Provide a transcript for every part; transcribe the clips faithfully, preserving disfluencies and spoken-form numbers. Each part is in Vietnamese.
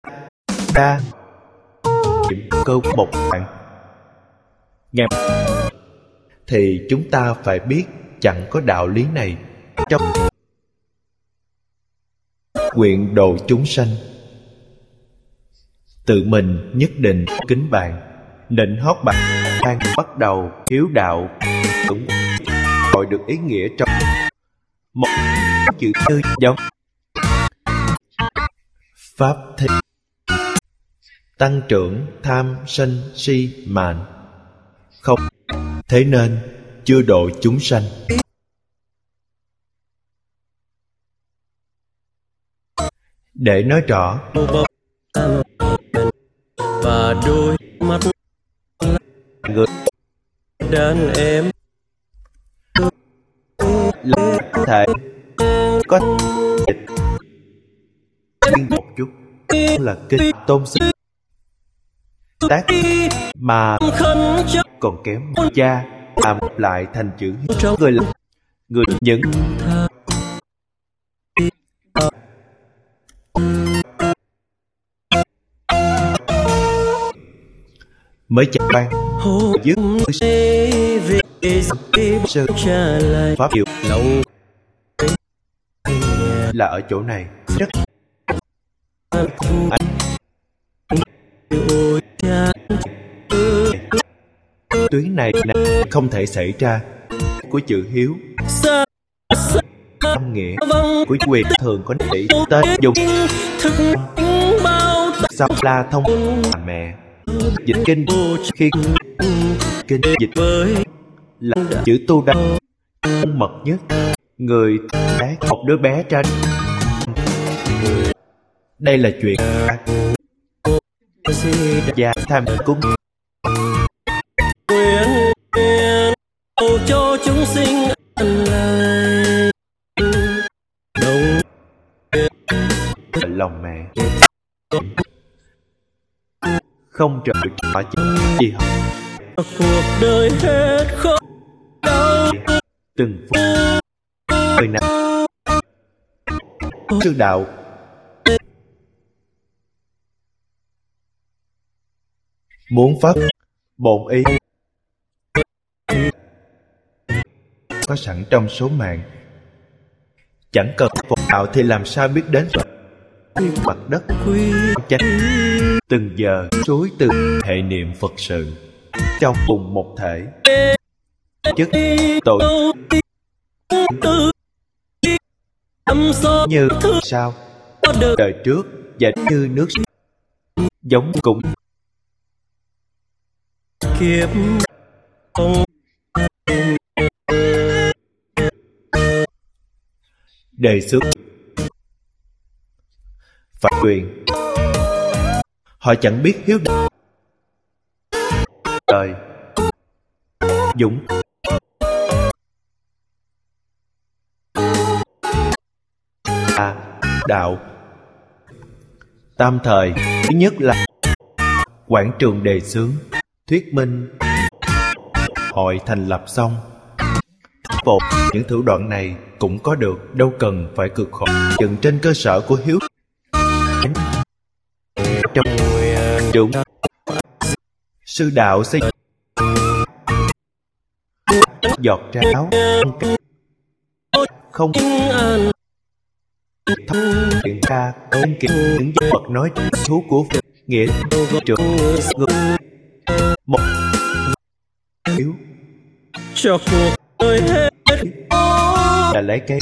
ra điểm cơ một bạn nghe thì chúng ta phải biết chẳng có đạo lý này trong nguyện độ chúng sanh. Tự mình nhất định kính bạn, nịnh hót bạn đang bắt đầu hiếu đạo, cũng gọi được ý nghĩa trong một chữ tư giống pháp thế tăng trưởng tham sân si mạn không, thế nên chưa độ chúng sanh. Để nói rõ và đôi mắt người đàn em là thể có dịch một chút là kinh tôn sư tác mà còn kém cha làm lại thành chữ người là người những mới chẳng ban dứt sư pháp hiệu là ở chỗ này rất tuyến này không thể xảy ra của chữ hiếu. Âm nghĩa của quyền thường có tỷ tên dùng sao la thông mẹ dịch kinh khi kinh dịch là chữ tu đăng mật nhất. Người bé học đứa bé ra đây là chuyện và tham cúng nguyện cầu cho chúng sinh lại đồng lòng mẹ không trời mà chỉ học cuộc đời hết khó đau từng phút người nào sư đạo muốn phát bổn ý có sẵn trong số mạng, chẳng cần phục đạo thì làm sao biết đến mặt đất chánh từng giờ suối từ hệ niệm Phật sự trong cùng một thể chức tội như sao đời trước và như nước giống cũng kiếp không đề xướng phải quyền họ chẳng biết hiếu đời dũng à, đạo tam thời. Thứ nhất là quảng trường đề xướng thuyết minh hội thành lập xong bộ những thủ đoạn này cũng có được, đâu cần phải cực khổ dừng trên cơ sở của hiếu trong đúng sư đạo xây giọt cháo không thông chuyện ca ôn kiện những vật nói thú của Phật nghĩa trưởng ngược một hiếu cho cuộc đời hết là lấy cái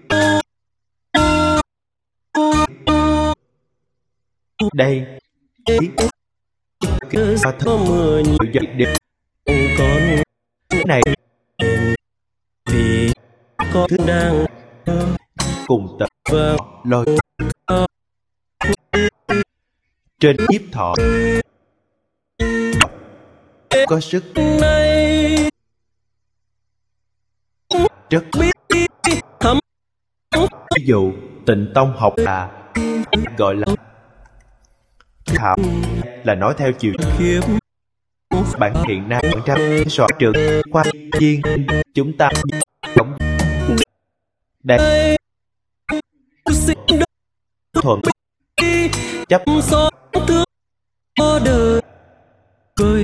đây và thân mưa nhiều dậy đẹp con này vì con đang cùng tập và lôi trên nhiếp thọ có sức này rất biết thấm. ví dụ Tịnh Tông học là gọi là thảo là nói theo chiều Kiếp bản hiện nay bản ra soạn trường khoa viên chúng ta tổng đây thuận chấp đời với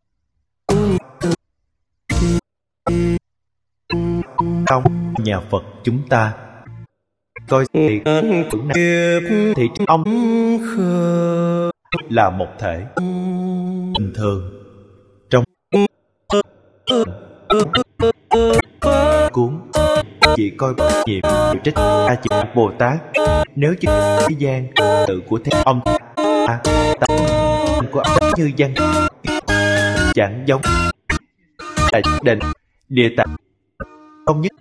trong nhà Phật chúng ta coi thì thì ông là một thể bình thường trong cuốn chỉ coi nhiệm trích A Di Bồ Tát. Nếu chứ thế gian tự của thế ông ta của ông như văn chẳng giống tại đền địa tạng không nhất